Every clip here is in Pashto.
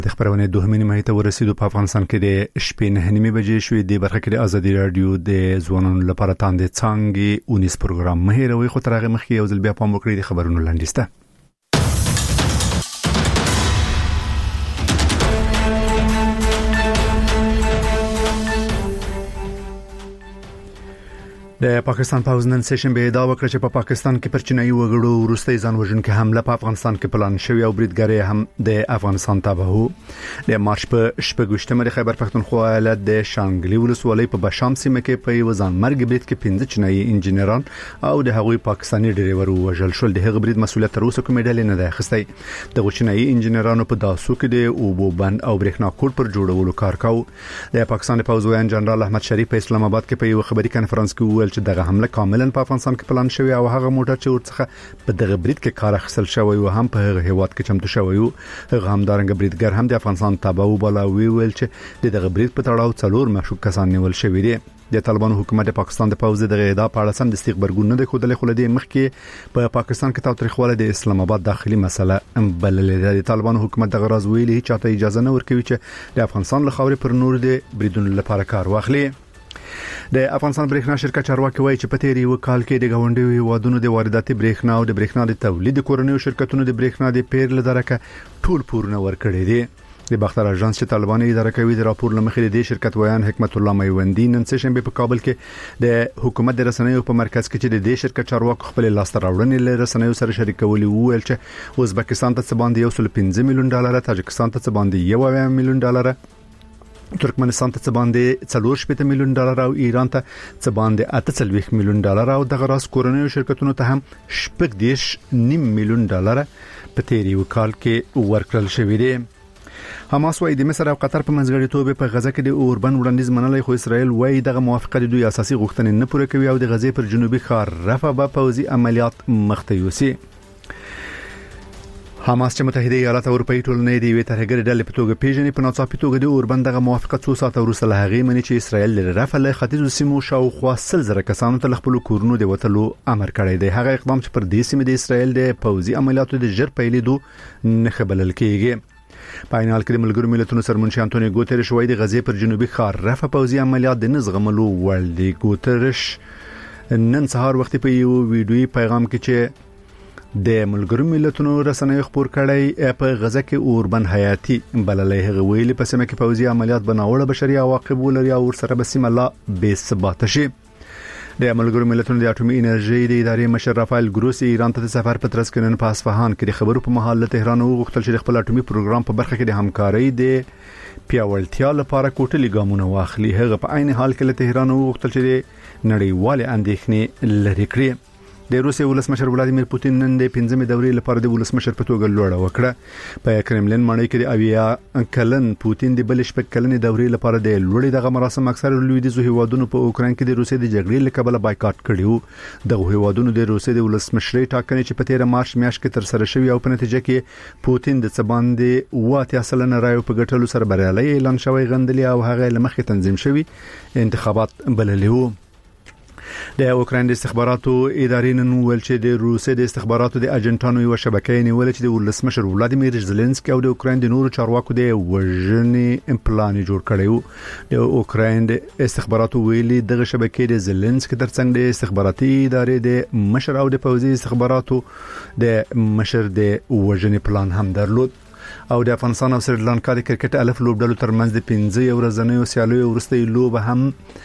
د خبرونه دوهمه نیمه ته ورسېدو په افغانستان کې د شپې 9:30 بجې شوې د برخه کې د ازادي رادیو د ځوانانو لپاره تاندې څنګه 19 پروګرام مهیروي خو ترغه مخکې یو ځل بیا پام وکړئ د خبرونو لاندې د پاکستان پوز نن سیشن به دا وکړه چې په پاکستان کې پر چینایي وګړو وروستي ځان وژونکو حمله په افغانستان کې پلان شوی او بریدګری هم د افغانستان تابعو د مارچ په شپږشتمه د خیبر پښتونخوا ایالت د شانګلي ولسوالۍ په بشام سیمه کې په یو ځان مرګ برید کې 15 چینایي انجنیران او د هغوی پاکستاني ډریور وژل شول. د هغه برید مسولیت تر اوسه کومه ډلې نه ده اخیستی. د چینایي انجنیرانو په داسو کې د اوبو بند او برېښنا کوټ پر جوړولو کار کاوه. د پاکستان پوز ویان جنرال احمد شریف په اسلام آباد کې په یو خبري کانفرنس کې وویل چې دغه حمله کاملا په افغانستان کې پلان شوی او هغه موټر چې ورڅخه په دغه برید کې کار اخیستل شوی او هم په هغه هیواد کې چمتو شوی هغه هم دارنګ بریدګر هم د افغانستان تابعو بلا ویل چې دغه برید په تړاو څلور مشکوک کسان نیول شوی دي. د طالبانو حکومت د پاکستان د پوز دغه ادعا په اړه سم د استخبارګون نه د خودلې خلدي مخ کې په پاکستان کې تاریخواله د اسلام آباد داخلي مسله بللې ده. د طالبانو حکومت دغه راز ویلي چې چاته اجازه نه ورکوي چې د افغانستان له خاورې پر نور د بریدونو لپاره کار واخلي. د افغانستان برېښنا شرکت چارواکي وایي چې په تیر یو کال کې د غونډې هیوادونو د وارداتي برېښنا او د برېښنا د تولید کورنیو شرکتونو د برېښنا د پیر لدارکه ټول پورونه ورکړي دي. د باختر اژانس چې طالبان اداره کوي د راپور لمخې د شرکت ویان حکمت الله میوندی نن سه په کابل کې د حکومت د رسنیو په مرکز کې چې د شرکت چارواکي خپل لاس راوړنې له رسنیو سره شریکولي وویل چې ازبکستان ته څه باندې 1.5 میلیون ډالر، تاجکستان ته څه باندې 1 میلیون ډالر، ترکمنستان ته څه باندې 4 میلیون ډالر او ایران ته څه باندې 8 میلیون ډالر او دغه راس کورنیو شرکتونو ته هم 9.5 میلیون ډالر په تیر یو کال کې ورکړل شوی دی. حماس وايي د مصر او قطر په منځګړیتوب په غزه کې د اوربن وړاندیز منلای خو اسرائیل وايي دغه موافقه د دوی اساسي غوښتنې نه پوره کوي او د غزې پر جنوبي ښار رفح به پوځي عملیات مخته یوسي. حماس چې متحده ایالات او اروپאי ټولنې د وی ترهګر ډلې په توګه پیژنې په ناڅاپي توګه د اوربن دغه موافقه 2 ساعته وروسته له هغې مني چې اسرائیل د رفح له ختیځو سیمو شاوخوا 100,000 کسانو ته خپل کورونو د وټلو امر کړی دی. هغه اقدام چې پر دې سیمه د اسرائیل د پوځي عملیاتو د ژر پیلېدو نه خبرل کېږي. په عینال کې د ملګرو ملتونو سرمنشي انټونیو ګوتریش وايي د غزې پر جنوبي ښار رفح پوځي عملیات د نزغملو وړ دي. ګوتریش نن سهار وخت په یو ویډیوي پیغام کې چې د ملګرو ملتونو رسنیو خبر کړی په غزه کې اوربن حیاتي بللې هغه ویلي په سیمه کې پوځي عملیات بناوړه بشري عواقب ولري او سره به سیمه لا بې ثبات شي. د ملګرو ملتونو د اټومي انرژي د ادارې مشر رافایل ګروسی ایران ته د سفر په ترڅ کې نن په اصفهان کې د خبرو په محل له تهران وغوښتل چې خپل اټومي پروګرام په برخه کې د همکارۍ د پیاوړتیا لپاره کوټلي ګامونه واخلي. هغه په عین حال کې له تهران وغوښتل چې نړیوال اندېښنې لري کړي. د روسیې ولسمشر ولادیمیر پوتین نن د 15مې دورې لپاره د ولسمشر په توګه لوړه وکړه. په کرملین ماڼۍ کې د اویا کلن پوتین د بل شپږ کلنې دورې لپاره د لوړې دغه مراسم اکثر لویدیځو هیوادونو په اوکراین کې د روسیې د جګړې لکبله بایکاټ کړیو. دغه هیوادونو د روسیې د ولسمشرۍ ټاکنې چې په 13 مارچ میاشت کې تر سره شوې او په نتیجه کې پوتین د څباندې 80% رایو په ګټلو سره بریالي اعلان شوی غندلې او هغه لمخې تنظیم شوی انتخابات بللې وو. د اوکراین د استخباراتو ادارې نن ویل چې د روسیې د استخباراتو د اجنټانو یو شبکې نیول چې د ولسمشر ولادیمیر زيلنسکي او د اوکراین د نورو چارواکو د وژنې پلان جوړ کړی وو. د اوکراین د استخباراتو ویلي دغه شبکې د زيلنسکي ترڅنګ د استخباراتي ادارې د مشر او د پوځي استخباراتو د مشر د وژنې پلان هم درلود. او د افغانستان او سریلانکا د کرکټ الف لوبډلو ترمنځ د 15 ورځنیو سیالیو وروستي لوب هم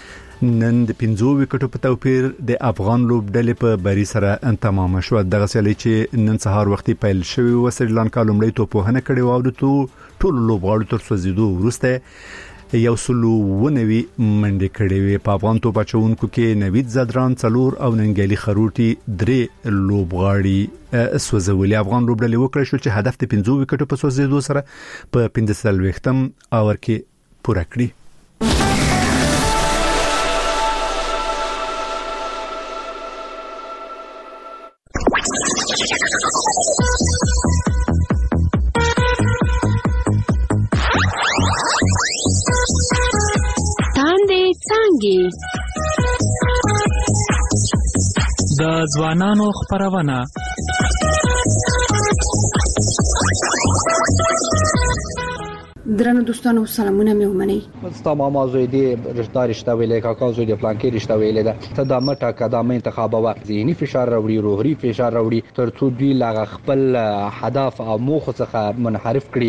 نن د 15 وکټو په توپیر د افغان لوبډلې په بری سره تمام شو. دغه سیالي چې نن سهار وختي پیل شوی و سریلانکا لومړی توپوهنه کړې و او د ټول لوبغاړو تر سوځیدو وروسته یو سلو ونوي منډې کړې وي. په افغان توپچونکو کې نوید زدران 4 او ننګلي خروټي 3 لوبغاړي سوځولي. افغان لوبډلې وکړه شو چې هدف د 15 وکټو په سوځیدو سره په 15م اور کې پوره کړی. د ځوانانو خبرونه درنو دوستانو سلامونه مې ومنئ. ستا ماما زوی دې رشته ویلې، کاکا زوی دې پلان کې رشته ویلې ده، ته دا مټه قدم انتخابوه، ذهني فشار راوړي، روحي فشار راوړي، ترڅو دوی لا خپل هدف او موخه څخه منحرف کړي.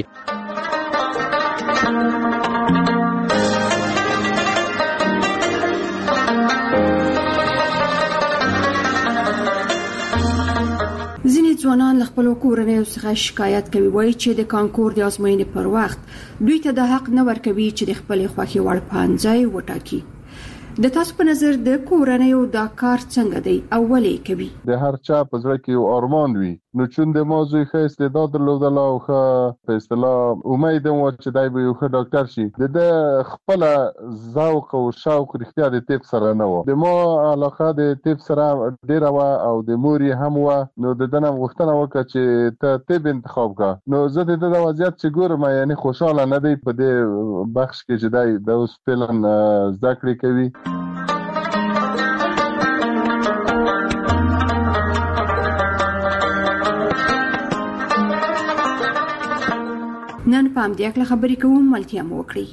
ځوانان له خپل کورنۍ څخه شکایت کوي، وایي چې د کانکور د ازموینې پر وخت دوی ته د حق نه ورکوي چې د خپل خوښي وړ پانځای وټاکي. د تاسو په نظر د کورنۍ او دا کار څنګه دی او ولې کوي؟ د هر چا په زړه کې یو ارمان وي، نو چون د موضوع ښه استعداد درلودل او ښه په اصطلاح امید و چې دای به یو ښه ډاکټر شي، د خپل ذوق او شوق رښتیا د طب سره نه و، د ما علاقه د طب سره ډیره و او د مور هم و، نو د دنه غوښتنه وکړه چې ته طب انتخاب کړه. نو زه د وضعیت چې ګورم یعنی خوشاله نه دی په دې بخش کې چې دای د اوس فعلا زده کړې کوي. نن په همدې اړه خبرې کوم، ملتیا مو وکړئ.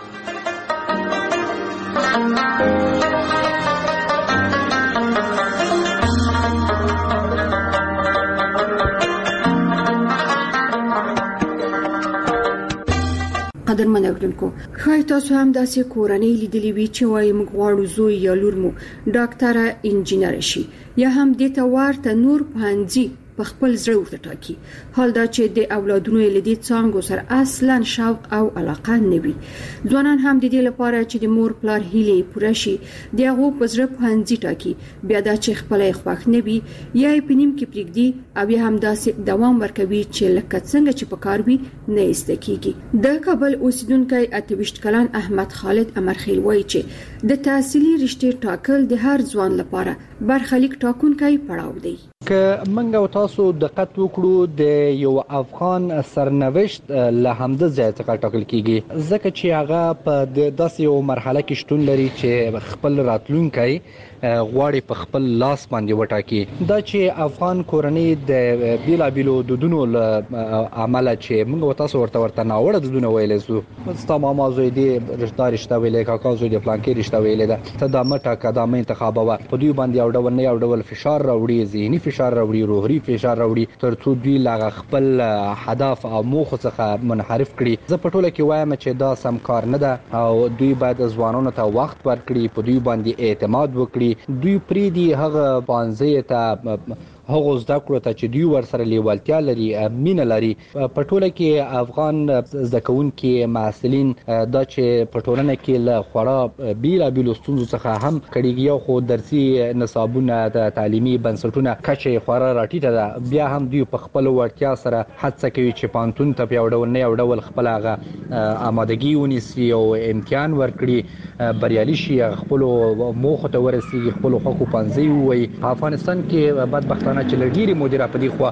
قدرمن اوریدونکو، ښایي تاسو هم داسې کورنۍ لیدلې وي چې وایي موږ غواړو زوی یا لور مو ډاکټره انجینر شي یا هم دې ته ورته نور پوهنځي په خپل زړه ورته ټاکي. حال دا چې د اولادونو یې له دې څانګو سره اصلا شوق او علاقه نه وي. ځوانان هم د دې لپاره چې د مور پلار هیلې پوره شي د هغو په زړه پوهنځي ټاکي، بیا دا چې خپل یې خوښ نه وي یا یې په نیم کې پرېږدي او یا هم داسې دوام ورکوي چې لکه څنګه چې په کار وي نه یې زده کېږي. د کابل اوسیدونکی 28 کلن احمد خالد امرخیل وایي چې د تحصیلي رشتې ټاکل د هر ځوان لپاره برخلیک ټاکونکی پړاو دی. که منګه تاسو دقت وکړو د یو افغان سرنوشت له همده ځای څخه ټاکل کیږي، ځکه چې هغه په داسې یو مرحله کې شتون لري چې خپل راتلونکی غواړي په خپل لاس باندې وټاکي. دا چې افغان کورنۍ د بیلابیلو دودونو عمله چې موږ تاسو ورته ناوړه دودونه ویلې زو، ستا ماما زوی دې رشته ویلې، کاکا زوی دې پلان کې رشته ویلې ده، ته دا مټه قدم انتخابوه، په دوی باندې یو ډول نه یو ډول فشار راوړي، ذهني فشار راوړي، روحي فشار راوړي، ترڅو دوی لا خپل هدف او موخه څخه منحرف کړي. زه په ټوله کې وایم چې دا سم کار نه ده او دوی باید ځوانانو ته وخت ورکړي، په دوی باندې اعتماد وکړي، دوی پریدي هغه پانځه ته هغه زده کړو ته چې دوی ورسره لیوالتیا لري، مینه لري. په ټوله کې افغان زده کوونکي محصلین دا چې په ټولنه کې له خورا بیلابیلو ستونزو څخه هم کړيږي، خو درسي نصابونه د تعلیمي بنسټونه کچه خورا راټیټه ده، بیا هم دوی په خپل وړتیا سره هڅه کوي چې پانتون ته یو ډول نه یو ډول خپل هغه آمادګي ونیسي او امتحان ورکړي، بریالي شي، خپل موخه ته ورسیږي، خپل حقوق پنځي وي. په افغانستان کې بدبختانه چې لګيري مدیره په دې خو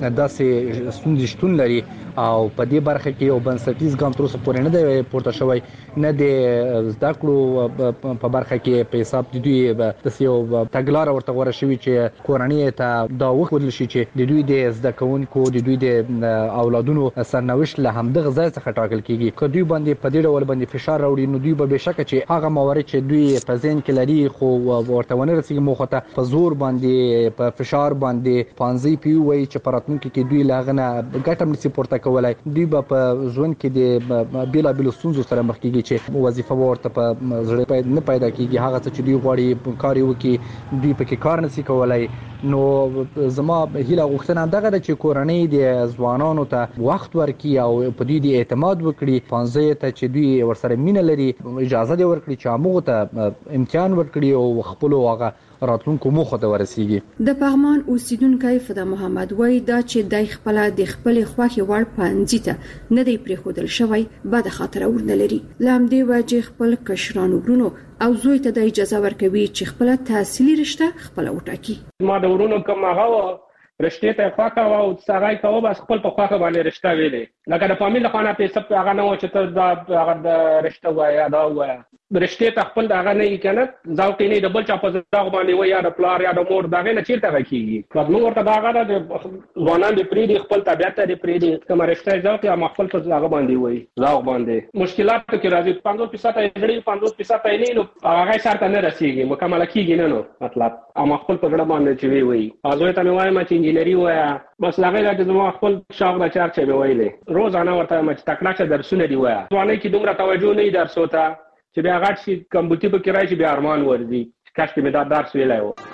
داسې ستونزې شتون لري او په دې برخه کې یو بنسټیز ګام تر اوسه پورې نه دی پورته شوی، نه د زده کړو په برخه کې په حساب د دوی د یو تګلار ورته غوړه شوی چې کورنۍ ته دا وښودل شي چې د دوی د زده کوونکو د دوی د اولادونو سرنوشت له همدغه ځای څخه ټاکل کیږي. که دوی باندې په دې ډول باندې فشار راوړي نو دوی به بشکه چې هغه موارد چې دوی په ذهن کې لري خو ورته ونه رسیږي موخه ته، په زور باندې په فشار باندې پانځي پیوي چې پراتونکو کې دوی لاغنه ګټم نسی پورته کولای، دوی په ژوند کې د بیلابیلو ستونزو سره مخ کیږي چې وظیفه ورته په زړه نه پیدا کیږي، هغه څه چې دوی غواړي کار وکړي دوی پکې کار نسی کولای. نو زما هیله غوښتنه دغه د چې کورنۍ د ځوانانو ته وخت ورکړي او په دې اعتماد وکړي، پانځه ته چې دوی ورسره مینه لري اجازه دی ورکړي چې هغه ته امتحان ورکړي او خپل هغه راتلونکو موخه ته ورسیږي. د پغمان اوسیدونکو فدا محمد وایي دا چې د خپل خوښي وړ پنځه ته نه دی پریښودل شوی بد خاطر ورنه لري، لام دی وجه خپل کشرانو ورونو او زوی ته د اجازه ورکوي چې خپل تحصیلي رشته خپل وټاکي. ما د ورونو کوم هغه رشته ته خوښه او څنګه کوو بس خپل په خوښه باندې رشته ویلې، لکه د فامیل خانه په سب هغه نه و چې ته دا هغه د رشته وایا دا وایا رشته ته خپل هغه نه کنه ځاو کې نه د بل چا په ځاو باندې و یا د پلار یا د مور دا نه چیرته راکېږي خو موږ ورته دا هغه د ځوانان د پریدي خپل طبيعت د پریدي کوم رشته ځاو کې ما خپل په هغه باندې وای ځاو باندې مشکلات کې راځي 50% یې 50% یې نه نو هغه شرط نه رسیږي مکمل کېږي نه مطلب ما خپل په ځړه باندې چې وی ازوي ته وایم چې انجینری وایا بس لاغه د زما خپل شاوخ د چارچې به ویلې روزانه ورته مچ تکړه چې درسونه دی وایا ځواني کې دومره توجه نه درسو ته چې بیا غاټ شي کمپیوټر په کې راځي بیا ارمان ورځي کاش کې مې دا درس ویلای و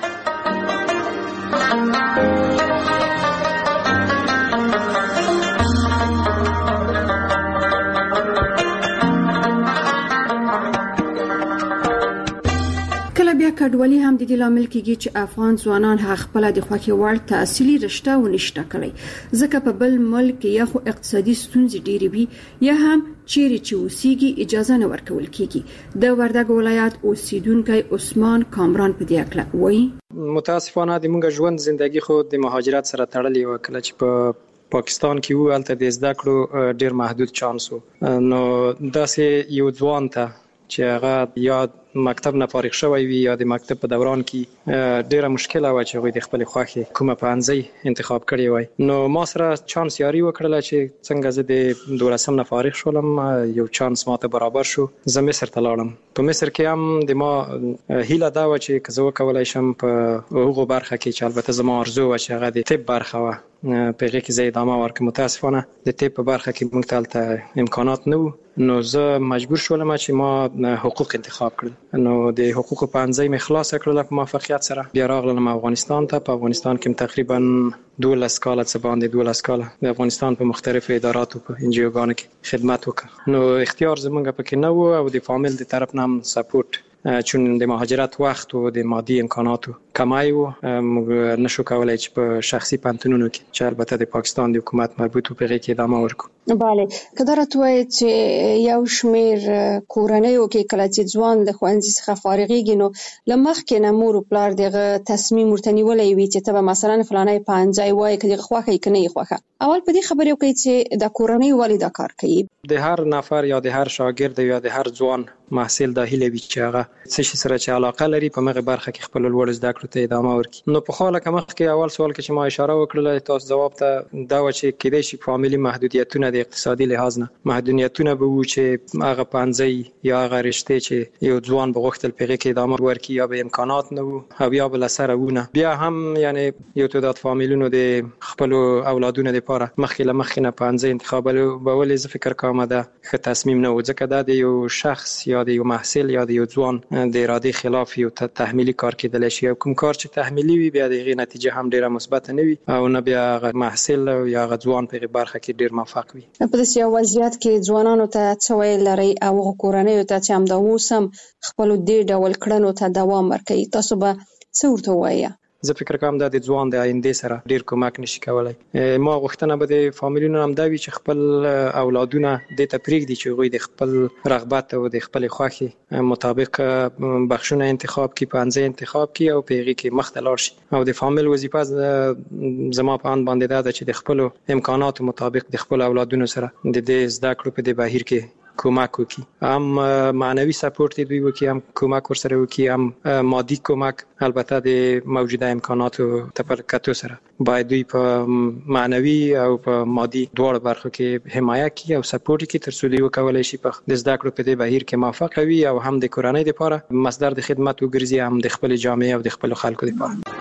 بیا کډوالي هم د دې لامل کېږي چې افغان ځوانان خپل د خوښي وړ تحصیلي رشته ونشته کړي ځکه په بل ملک یا خو اقتصادي ستونزې ډېرې وي یا هم چیرې چې اوسېږي اجازه نه ورکول کېږي د وردګ ولایت اوسیدونکو عثمان کامران په دې اړه وایي متاسفانه د موږ ژوند زندگی خو د مهاجرت سره تړلې و کله چې په پاکستان کې وو الته د زده کړو ډېر محدود چانس وو نو داسې یو ځوان ته چې هغه یا مکتب نه فارغ شوی وي یا د مکتب په دوران کې ډیره مشکله و چې غوډه خپل خوخي کومه پانځي انتخاب کړی وای نو ما سره چانس یاري وکړل چې څنګه زه د 12 نه فارغ شولم یو چانس ماته برابر شو زه مصر ته لاړم په مصر کې هم د ما هیله دا و چې کزو کولای شم په هغه برخه کې چې البته زما ارزو و چې هغه د طب برخه و په هغه کې زه ادامه ورکوم متاسفانه د طب په برخه کې موږ ته امکانات نه وو نو زه مجبور شولم چې ما حقوق انتخاب کړل نو د حقوق پانځي مې خلاص کړل په موافقت سره بیا راغلم افغانستان ته په افغانستان کې تقریبا 12 کال څه باندې 12 کال د افغانستان په مختلفو اداراتو په انجیوګانو کې خدمت وکړ نو اختیار زمونږ پکې نه وو او د فامیل د طرف نه هم سپورټ چون د مهاجرت وخت او د مادي امکاناتو کمای وو موږ نشو کولای چې په شخصي پانتونونو کې چې البته د پاکستان د حکومت مربوط په غي کې ادامه ورکو bale کدارت وای چې یو شمیر کورنۍ او کې کله چې ځوان د خوانځي څخه فارغيږي نو لمخ کې نمور پلار دغه تصمیم ورتنیولې وي چې ته مثلا فلانه پانځای وای کله خوخه کني خوخه اول په دې خبرې وکړي چې د کورنۍ والد کار کوي د هر نفر یا د هر شاګرد یا د هر ځوان محصل د هیله وی چې هغه څه شي سره چې علاقه لري په مغه برخه کې خپل لوړ زده کړو ته ادامه ورکړي نو په خاله کومه کې اول سوال کې چې ما اشاره وکړله تاسو جواب ته دا و چې کېدای شي فامیلی محدودیتونه د اقتصادي لحاظ نه محدودیتونه به وو چې هغه پانځي یا هغه رشته چې یو ځوان بغوښتل پیغه کې ادامه ورکړي یا به امکانات نه وو او یا بل سره ونه بیا هم یعنی یو تعداد فامیلونو د خپل اولادونو لپاره مخکې مخکنه پانځي انتخابول به ولې ز فکر کوم دا ښه تصمیم نه و ځکه دا د یو شخص یا د یو محصل یا د یو ځوان د اراده خلاف یو تحمیلی کار کېدل شي کوم کار چې تحمیلی وي بیا دغه نتیجه هم ډیره مثبت نه وي او نه بیا محصل یا ځوان په برخه کې ډیر موفق وي په داسې وضعیت کې ځوانانو ته څه ویل لري او کورنۍ ته چې هم دا وسم خپل دې ډول کړنو ته دوام ورکړي تاسو به څه ورته وایي زه فکر کوم دا د ځوان د آینده سره ډیر کومک نشي کولای ما غوښتنه به د فامیلونو هم دا وي چې خپل اولادونه د تپریک دي چې غوي د خپل رغبت او د خپل خوښي مطابق بخښونه انتخاب کی پانځه انتخاب کی او پیغي کې مختلف شي او د فامیل وظیفه زما په ان باندې دا چې د خپل امکانات مطابق د خپل اولادونو سره د دې زده کړو په بهیر کې کومک وکي هم معنوي سپورت دوی وکي هم کومک ورسره وکي هم مادي کومک البته د موجوده امکاناتو تفکر سره باید دوی په معنوي او په مادي دواړو برخو کې حمایت کوي او سپورت کوي تر څو دوی وکولای شي په د زده کړو په دې بهیر کې موفق وي او هم د کورنۍ لپاره مصدر د خدمت وګرځي هم د خپل جامعه او د خپل خلکو لپاره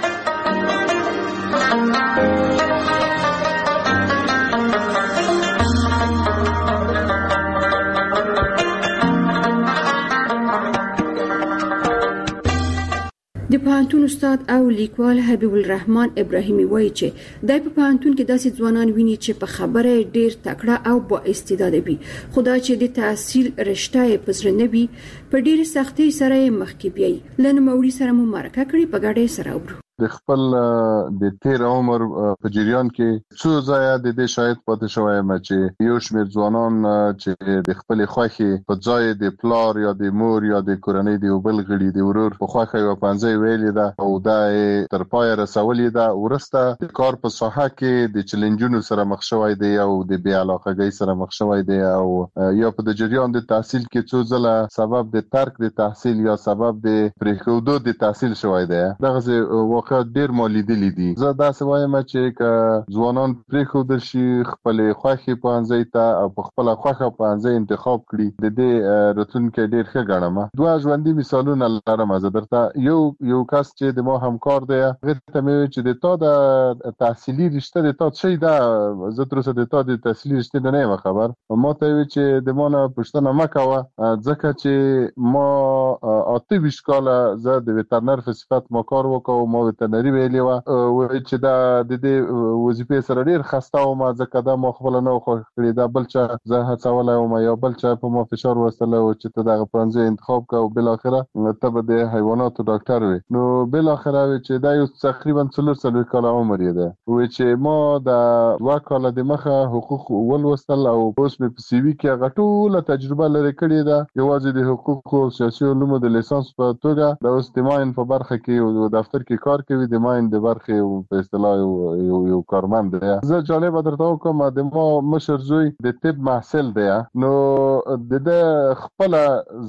د پوهنتون استاد او لیکوال حبیب الرحمن ابراهیمی وایي چې د پوهنتون کې داسې ځوانان ویني چې په خبره ډیر تکړه او با استعداد وي خدای چې د تحصیل رشته په سر نه وي په ډیر سختۍ سره مخ کې بیاي لنموړي سره مو مرکه کړی په ګډه سره وبرو د خپل د تیر عمر په جریان کې څو ځای د دې شاهد پاتې شوی یم چې یو شمېر ځوانان چې د خپل خوښي په ځای د پلار یا د مور یا د کورنۍ د بل غړي د ورور په خوښه یو پنځه ویلې ده او دا تر پای رسولې ده ورسته د کار په ساحه کې د چیلنجونو سره مخ شوی دی او د بې علاقګۍ سره مخ شوی دی او یا په د جریان د تحصیل کې څو ځله سبب د ترک د تحصیل یا سبب د پریښودو د تحصیل شوی دی دغه ډیر مالیدلی دي زه دا سوایم چې ځوانان پریښودل شي خپل خوښي پانځي ته او په خپل خوښه پانځي انتخاب کړي د دې راتلونکي ډیر ښه ګڼم دوه ژوندۍ مثالونه لرم زه درته یو کس چې د ما همکار دی غیر ته مې چې د تا د تحصیلي رشته د تا څه ده زه تر اوسه د تا د تحصیلي رشته نه یم خبر ما ته وی چې د ما نه پوښتنه مکوه ځکه چې ما 28 کاله زه د وترنر په صفت ما کار وکاو ما وترنري ویلې و چې دا د دې وظیفې سره ډیر خسته وم ځکه دا ما خپل نه خو کړی دا بل څه زه هڅولای وم یا بل څه په ما فشار وستله او چې ته دغه پرنځي انتخاب کو بل اخره ته به د حیواناتو ډاکټر وي نو بل اخره چې دا یو تقریبا 3 کاله عمر یې ده و چې ما د 2 کاله د مخه حقوق ولوستل او اوس په سی وی کې غټوله تجربه لري کړې ده یوازې د حقوق او سیاسي علومو د لیسانس په توګه د اوس د ماین په برخه کې او دفتر کې کار کوي د ماین د برخه په اصطلاح یو کارمند دی زه جالب درته کوم د ما مشر زوی د طب محصل دی نو د خپل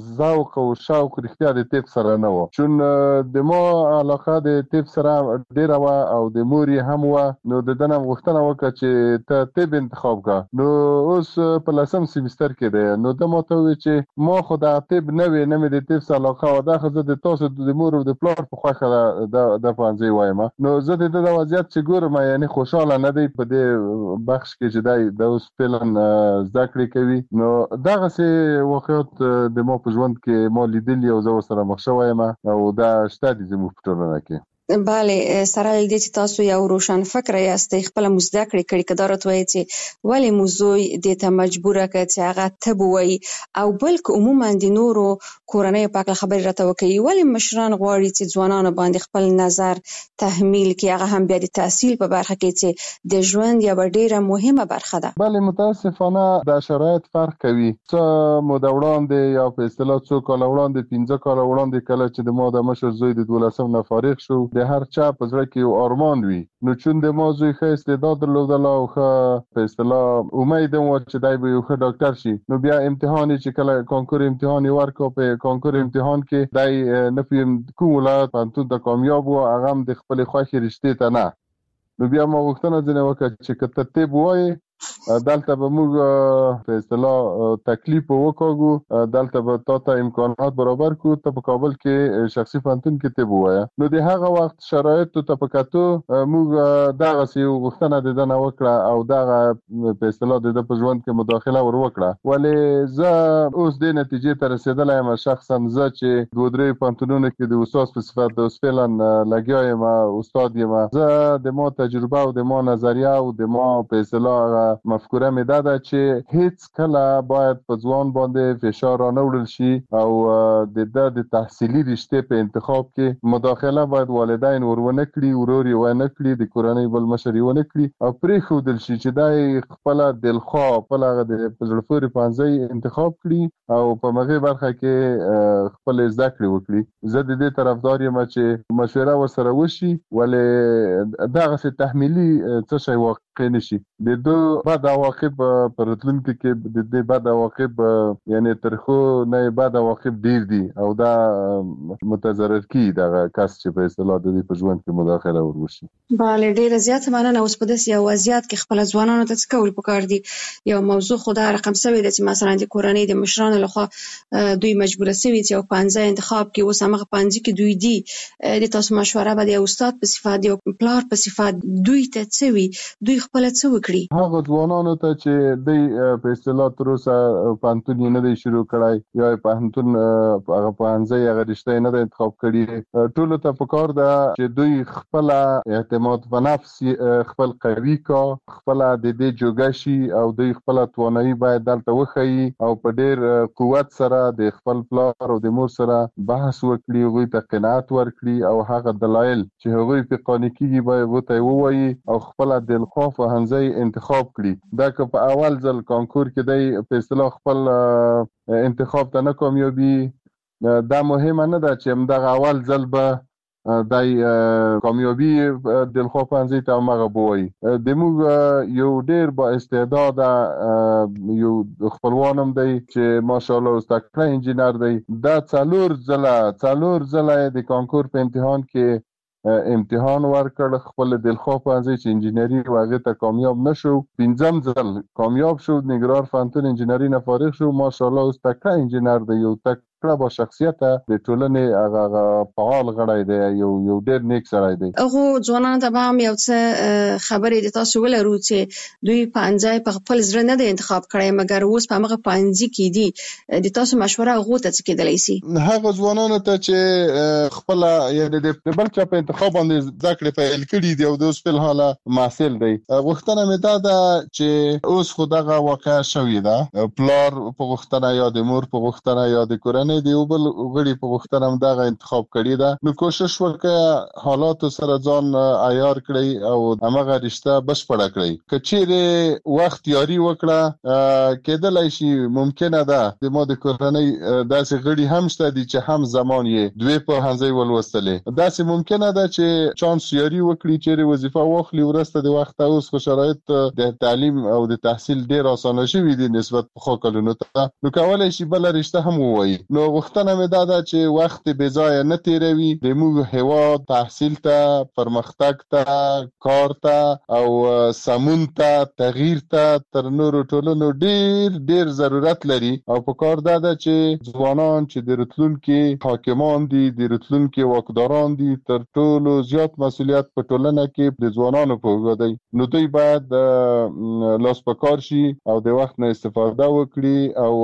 ذوق او شوق رښتیا د طب سره نه و چون د ما علاقه د طب سره ډیره و او د موري هم و نو د دنه غوښتنه وکړه چې ته طب انتخاب کړه نو اوس په لسم سیمستر کې دی نو د ماته وی چې ما خو د طب نه وی نه مې د طب سره علاقه و دا خو د تاسو د مور او د پلار په خوښه د پانځي وایم نو زه د وضعیت چې ګورم یعنی خوشاله نه دی په دې بخش کې چې د اوس فعلا ذکر کوي نو دغه سي وخت د مو په ژوند کې مو لیدلی او زه سره مخ شوم او دا شته د زموږ په ټولنه کې بله سره دې چې تاسو یو روشن فکر یاستئ خپل مزدکړې کړي کدا راتوي چې ولی موضوع دې ته مجبوره کړي چې هغه تبوي او بلک عموما د نورو کورنۍ په اړه خبرې راته وکړي ولی مشران غواړي چې ځوانانو باندې خپل نظر تحمیل کړي هغه هم بیا د تحصیل په برخه کې چې د ژوند یو ډیره مهمه برخه ده بله متاسفانه د شرایط فرق کوي څه مو د وړاندې یا په اصطلاح څو کال وړاندې 15 کال وړاندې کله چې د ما د مشر زوی د 12 نه فارغ شو د هر چا په زړه کې یو ارمان وي نو چون د موضوع ښه استعداد درلودل او ښه په اصطلاح امید و چې دای به یو ښه ډاکټر شي نو بیا امتحان چې کله کانکور امتحان ورکو په کانکور امتحان کې دای نه پیم کوم ولایت پانتون د کامیاب و هغه د خپل خوښي رشته ته نه نو بیا ما غوښتنه ځنه وکړه چې کته طب وایي دلته به موږ په اصطلاح تکلیف وکړو دلته به تاسو امکانات برابر کو ته په کابل کې شخصي فنتون کې طب وایي نو د هغه وخت شرایط ته پکاتو موږ دغه سی غوښتنه د نه وکړه او دغه په اصطلاح د په ژوند کې مداخله ور وکړه ولې زه اوس د نتیجې ته رسیدلای یم شخصا زه چې دوه درې فنتونونو کې د استاد په صفت د فعلن لګیایم استاد یم زه د ما تجربه او د ما نظریه او د ما په اصطلاح مفکوره مې ده چې هیڅ کله باید په ځوان باندې فشار نه وړل شي او د تحصیلي رشته په انتخاب کې مداخله باید والدین ورونه کړي وروري ونه کړي د کورنۍ بل مشر ونه کړي او پرې خودل شي چې دای خپل دلخوا خپل د پزړفوري پانځي انتخاب کړي او په مغه برخه کې خپل ذکر وکړي زه د دې طرفدار یم چې مشوره ورسره وشي ولې دغه څه تحمیلي څه شی واقع نشي د دوه بعد عواقب پر راتلونکي کې د دې بعد عواقب یعنی ترخو نه بعد عواقب ډیر دي او دا متضرر کی دغه کس چې په اصطلاح د دې په ژوند کې مداخله وروشي bale ډیر زیات مننه اوس په داسې یو وضعیت کې خپل ځوانانو ته څه کول پکار دي یو موضوع خدای رقم سوي د چې مثلا د کورنۍ د مشرانو لخوا دوی مجبور سوي چې یو پانځه انتخاب کې اوس هغه پانځه کې دوی دي د تاسو مشوره به د استاد په صفات دی او پلار په صفات دوی ته څه وي دوی خپل څه وکړي هغه ځوانانو ته چې د په اصطلاح تر اوسه پانتون نه دی شروع کړای یا پانتون هغه پانځي هغه رشته نه د انتخاب کړي ټول ته پکار ده چې دوی خپل اعتماد په نفس خپل قوي کا خپل د دې جوګشي او دوی خپل توانایي باید دلته وخی او په ډیر قوت سره د خپل پلار او د مور سره بحث وکړي غوي ته قناعت ورکړي او هغه دلایل چې هغوی په قانوني باید وته ووایي او خپل د الخوف هنځي انتخاب کړي دا که په اول ځل کانکور کې د په اصطلاح خپل انتخاب ته نه کامیابي دا مهمه نه ده چې همدغه اول ځل به دای کامیابی د الخوف هنځي ته مغه بوي د موږ یو ډیر با استعداد یو خپلوانم دی چې ماشاءالله استاد انجینر دی دا څلور ځله د کانکور په امتحان کې امتحان ورکړ خپل د الخوف هنځي چې انجینری واغې ته کامیاب نشو 5م ځل کامیاب شو نګران فنتون انجینری نه فارغ شو ماشاءالله استاد انجینر دی یو تکړه با شخصیت د ټولنې هغه فعال غړی دی یو ډیر نیک سړی دی هغه ځوانان ته هم یو څه خبرې د تاسو ولرو چې دوی پانځای په خپل ځړ نه د انتخاب کړی مګر اوس په هغه پانځي کې دي د تاسو مشوره غو ته څه کېدلی سي هغه ځوانانو ته چې خپل یعنی د بل چا په انتخاب باندې ذکر فعال کړي دی او د اوس په حاله محصل دی وختونه مې دا چې اوس خدغه واقع شوې ده پلار په وختونه یا د مور په وختونه یا د کورنۍ دی او بل غړي په وختونه هم دغه انتخاب کړی ده نو کوشش وکړه حالات سره ځان عیار کړی او هغه رشته بشپړه کړی کچېره وخت یاري وکړه کېدلای شي ممکنه ده د مو د کورنۍ داسې غړي هم شته دي چې هم زمان یې دوی په هنځي ولوستلې داسې ممکنه ده چې چانس یاري وکړي چې وظیفه واخلي ورسته د وخت اوس خو شرایط د تعلیم او د تحصیل ډیر اسانه شوي دي نسبت په خو کلونو ته نو کولای شي بل رشته هم ووایي نو وختونه مې دا چې وخت بې ځای نه تیروي د موږ هیواد تحصیل ته پرمختګ ته کار ته او سمون ته تغییر ته تر نورو ټولنو ډیر ضرورت لري او په کار دا چې ځوانان چې د راتلونکي حاکمان دي د راتلونکي واکداران دي تر ټولو زیات مسؤلیت په ټولنه کې د ځوانانو په وګړي دی نو دوی باید لاس په کار شي او د وخت نه استفاده وکړي او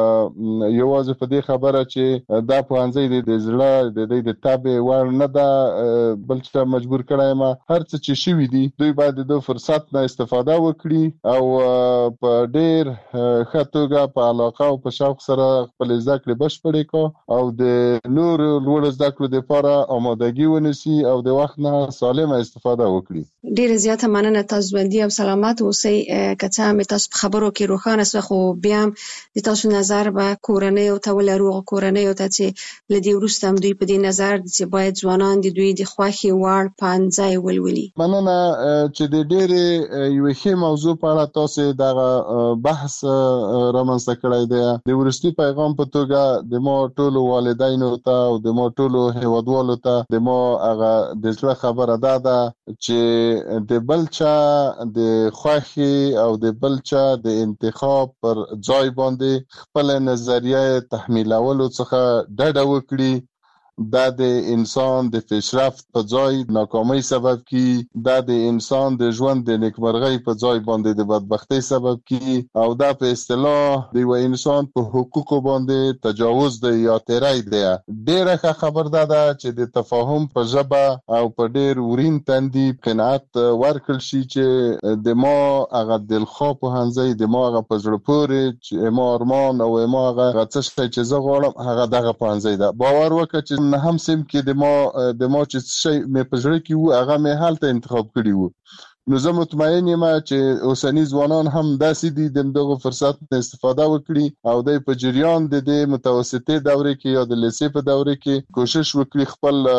یوازې په دې خبره چې دا پوهنځي د زړه د تابع ور نه ده بل څه مجبور کړای ما هر څه چې شوي دي دوی باید د فرصت نه استفاده وکړي او په ډیر خطوګه په علاقه او په شوق سره خپل ذکر بشپړي کو او د نور لوړ ذکر لپاره آمادګي ونیسي او د وخت نه سالمه استفاده وکړي ډیر زیاته مننه تاسو باندې او سلامات اوسئ کته مې تاسو په خبرو کې روښانه سو خو بیا د تاسو نظر به کورنۍ او تولرو کورنۍ او ته چې لدی ورسته هم دوی په دې نظر چې باید ځوانان د دوی د خوخي وړ پانځای ولولي مننه چې د ډېرې یو ښه موضوع په اړه تاسو دغه بحث رامنځته کړی دی د ورستي پیغام په توګه د مو ټولو والدینو ته او د مو ټولو هیوادوالو ته د مو هغه د ځړه خبره ده چې د بلچا د خوخي او د بلچا د انتخاب پر ځای باندې خپل نظریه تحمیلولو څخه ډډه وکړي دا د انسان د پیشرفت په ځای ناکامۍ سبب کی دا د انسان د ژوند د نیکمرغۍ په ځای باندې د بدبختی سبب کی او دا په اصطلاح د یو انسان په حقوقو باندې تجاوز دی یا تیری دی ډیره خبر ده چې د تفاهم په ژبه او په ډیر ورین تندي قناعت ورکړل شي چې د ما هغه د الخوف هنځي د ما هغه په زړه پورې چې ما ارمان او ما هغه څه چې زه غواړم هغه دغه پانځي ده باور وکړه چې نه هم سم کې د ما چې شي مې په ژړه کې وو هغه مې حالت انتخاب کړی وو نو زه مطمئن یم چې اوسنی ځوانان هم داسې دي دغه فرصت استفاده وکړي او د په جریان د متوسطې دورې کې یا د لیسې په دورې کې کوشش وکړي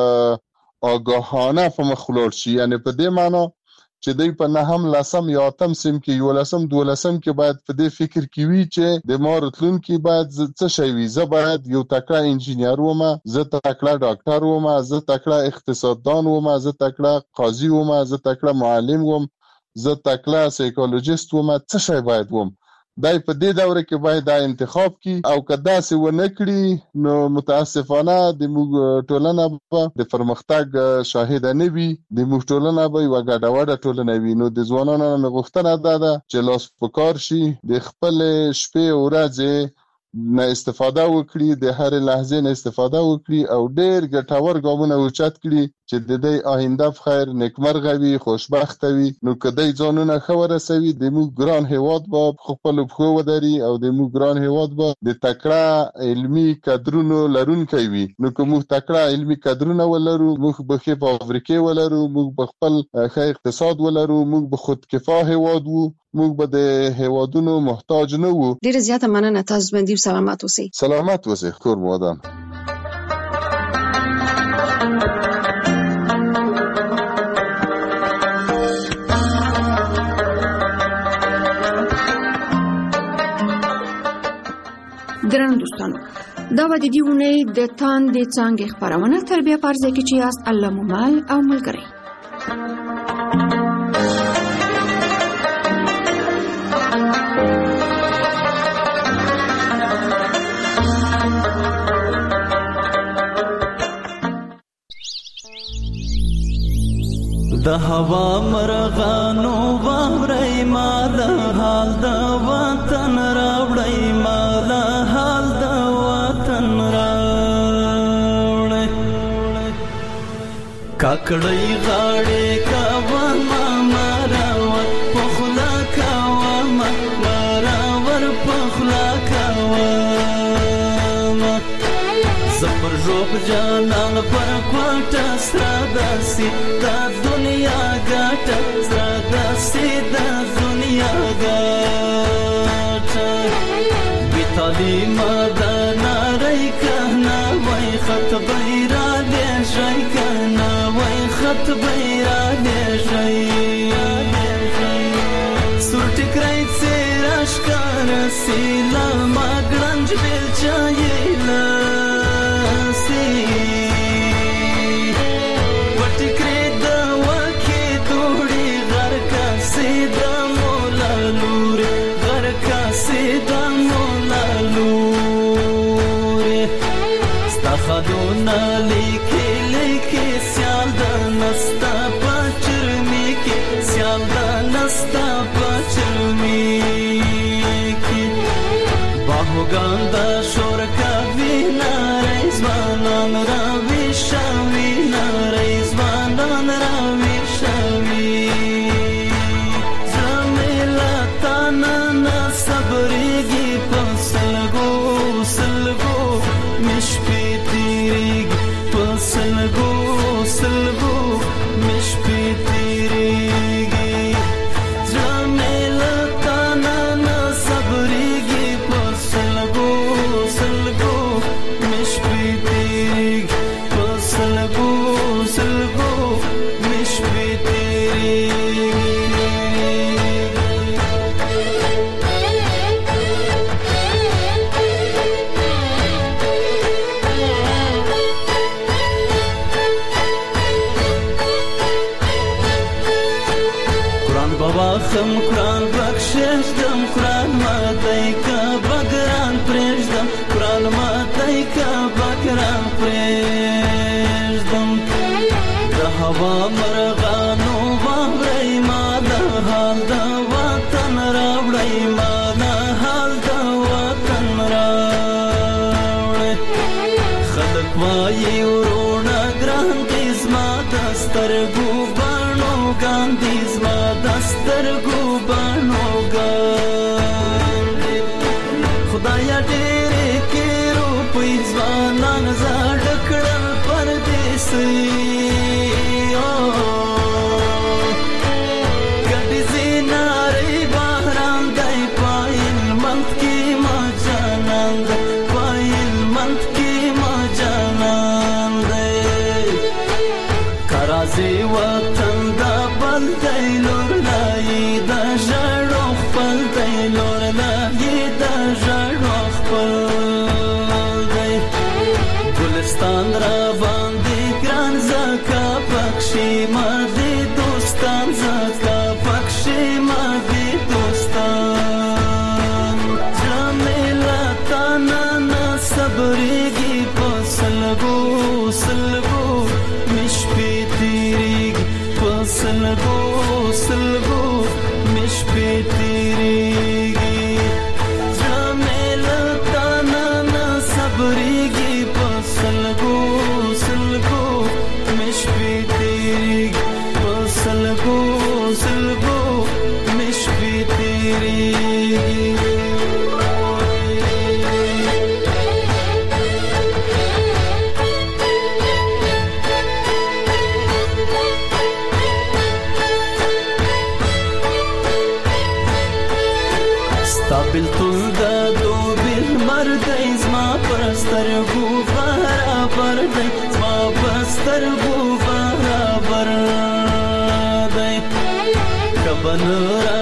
خپل آگاهانه په مخ ولاړ شي یعنی په دې معنی چې دوی په نهم لسم یا اتم سم کې یو لسم دولسم کې باید په دې فکر کې وي چې د مارتلون کې باید څه شي وي زه باید یو تکړه انجینر وم زه تکړه ډاکټر وم زه تکړه اقتصاددان وم زه تکړه قاضي وم زه تکړه معلم وم زه تکړه سایکولوژیست وم څه شي باید وم دای په دې دوره کې باید دا انتخاب کی او کدا سي ونه کړی نو متاسفانه د موږ ټولنه په د پرمختګ شاهد نه وي د موږ ټولنه به یو ګډوډه ټولنه وي نو د ځوانانو غوښتنه ده چې لاس پکار شي د خپل شپې او ورځې نه استفاده وکړي د هر لحظه نه استفاده وکړي او ډېر ګټور ګامونه اوچت کړي چې د دې آینده په خیر نیکمرغه وي خوشبخت وي نو کدی ځانونه خبره سوي د موږ ګران هیواد به خپل بخو ودري او د موږ ګران هیواد به د تکړه علمي کادرونو لرونکي وي نو کوم تکړه علمي کادرونه ولرو موږ به په افریقا ولرو موږ به خپل ښه اقتصاد ولرو موږ به خودکفا هیواد وو موږ به د هیوادونو محتاج نه وو. ډیره زیاته مننه تاسو باندې سلامات اوسئ. سلامات اوسئ کور مو ودان. ګران دوستانو دا و د دې ونې د تاندې څانګې خبرونه تر بیا پرځای کې چې یاست الله مو مال او ملګری. د هوا مرغانو واوري مال حال د وطن راوړی مال حال د وطن راوړی کاکړی غاړي کاوه مراور پخلا کاوه مراور پخلا کاوه زپر جوب جانان پر کوټه سره داسي دا دنیا ګټه سره داسي دا دنیا ګټه بیتالی مدنا رای کنا وای خط بیرا دې شي کنا وای خط بیرا دې شي سورټ کرای سراش کار سیلا ماګرنج بل چایلا خدونا لیکي لیکي سیال د نستا پچرمی کی سیال د نستا پچرمی کی باهوګان د شور کوي نارېزوانان راوي شوي نارېزوانان راوي شوي زميلا تانا صبرېږي په سلګو سلګو مشپي سلګو سلګو مش پیتریږي زميلا تانا نه صبرېږي په سلګو سلګو مش پیتریږي په سلګو سلګو مش پیتریږي خم قرآن بخشش دم قرآن ماتای کا بگران پریشدم قرآن ماتای کا بگران پریشدم د هوا مرغانو واوري مال حال د وطن راوړی مال حال د وطن راوړی خلک وایي ورونه ګران دي زما د سترګو بڼو ګاندي زما سترګو بانو ګاندي خدایا ډېرې کې روپۍ ځوانان زاړ کړل پردیسي ګډې زینارې بهران دی پایل منت کې ما جانان دی پایل منت کې ما جانان دی کرازي وطن دا بل دی لور دا ژړو خپل دی لور لایې دا ژړو خپل دی ګلستان را باندې ګران زه صبرېږي په سلګو سلګو مش په تیریږي په سلګو سلګو مش په تیریږي زړه مې له تا نه صبرېږي په سلګو سلګو مش په تیریږي په سلګو سلګو مش په تیریږي بلتون دا دو بیل مردی زما پرسترگو برابر دی زما پرسترگو برابر دی کبن را